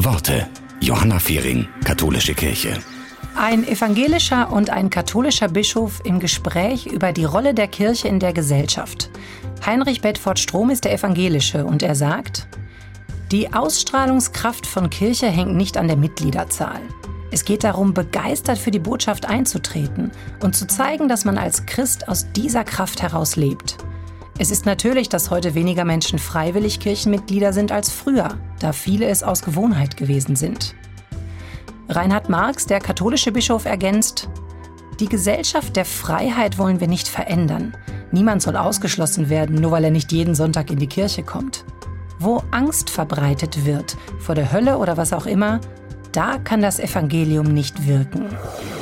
Worte. Johanna Fehring, Katholische Kirche. Ein evangelischer und ein katholischer Bischof im Gespräch über die Rolle der Kirche in der Gesellschaft. Heinrich Bedford-Strom ist der Evangelische und er sagt: Die Ausstrahlungskraft von Kirche hängt nicht an der Mitgliederzahl. Es geht darum, begeistert für die Botschaft einzutreten und zu zeigen, dass man als Christ aus dieser Kraft heraus lebt. Es ist natürlich, dass heute weniger Menschen freiwillig Kirchenmitglieder sind als früher, da viele es aus Gewohnheit gewesen sind. Reinhard Marx, der katholische Bischof, ergänzt: Die Gesellschaft der Freiheit wollen wir nicht verändern. Niemand soll ausgeschlossen werden, nur weil er nicht jeden Sonntag in die Kirche kommt. Wo Angst verbreitet wird, vor der Hölle oder was auch immer, da kann das Evangelium nicht wirken.